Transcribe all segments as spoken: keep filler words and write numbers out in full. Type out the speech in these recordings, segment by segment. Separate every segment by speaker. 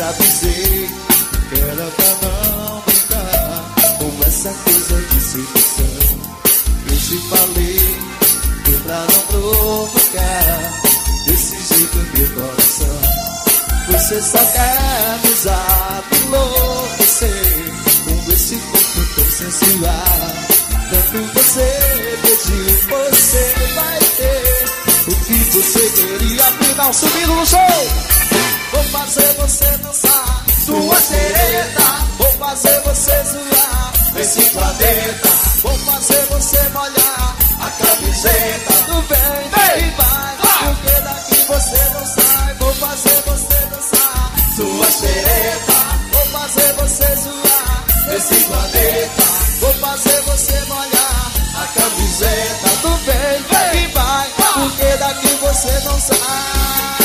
Speaker 1: já avisei que era pra não brincar com essa coisa de sedução. Eu te falei que pra não provocar desse jeito meu coração. Você só quer me usar pra enlouquecer com esse corpo tão sensual. Tanto você pediu, você vai ter o que você queria. Final subindo no show. Vou fazer você dançar sua xereta. Vou fazer você zoar esse planeta. Vou fazer você molhar a camiseta do bem. Vem, vai, porque daqui você não sai. Vou fazer você dançar sua xereta. Vou fazer você zoar esse planeta. Vou fazer você molhar a camiseta do bem. Vem, vai, porque daqui você não sai.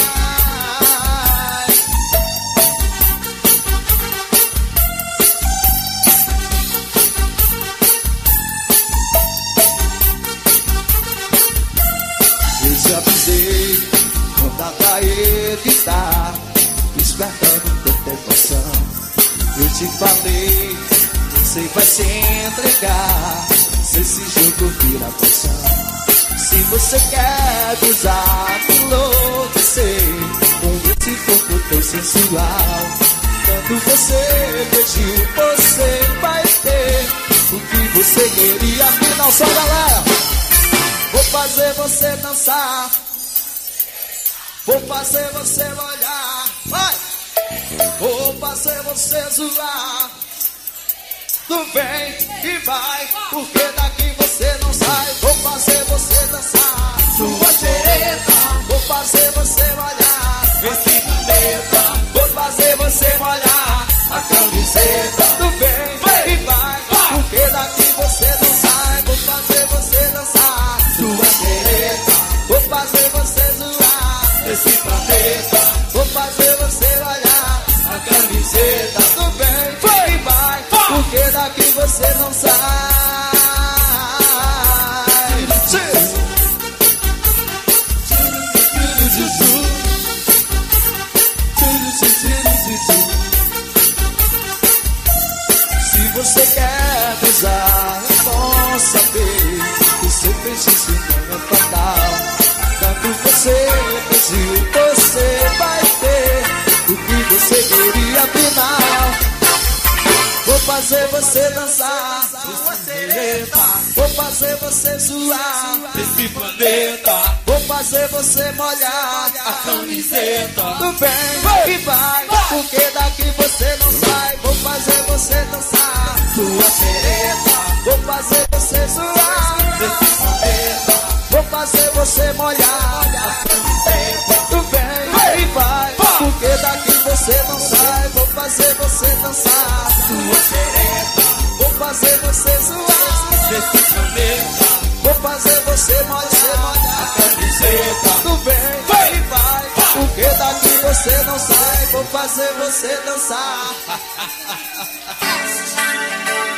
Speaker 1: Eu já avisei, não dá pra evitar, despertando tanta emoção. Eu te falei, você vai se entregar se esse jogo vira pressão. Se você quer usar, enlouquecer com esse corpo tão sensual. Quando você pediu, você vai ter o que você queria. Final só, galera. Vou fazer você dançar. Vou fazer você molhar. Vai! Vou fazer você zoar. Tu vem e vai, porque daqui você não sai. Vou fazer você dançar sua xereta. Vou fazer você molhar esse planeta. Vou fazer você molhar a camiseta. Tu vem e vai, porque daqui você não sai. Vou fazer você dançar sua xereta. Vou fazer você zoar esse planeta. Vou fazer você molhar a camiseta. Tu vem e vai, porque daqui você não sai. Se você quer usar, é bom saber que você fez isso não é fatal. Tanto você pediu, você vai ter o que você queria. Afinal, vou fazer você dançar sua xereta. Vou fazer você zoar esse planeta. Vou fazer você molhar a camiseta. Tu vem e vai, porque daqui você não sai. Vou fazer você dançar sua xereta. Vou fazer você zoar esse planeta. Vou fazer você molhar a camiseta. Tu vem e vai, porque daqui você não sai. Vou fazer você dançar sua xereta. Vou fazer você zoar esse planeta. Vou fazer você molhar a camiseta. Tu vem e vai, porque daqui você não sai. Vou fazer você dançar.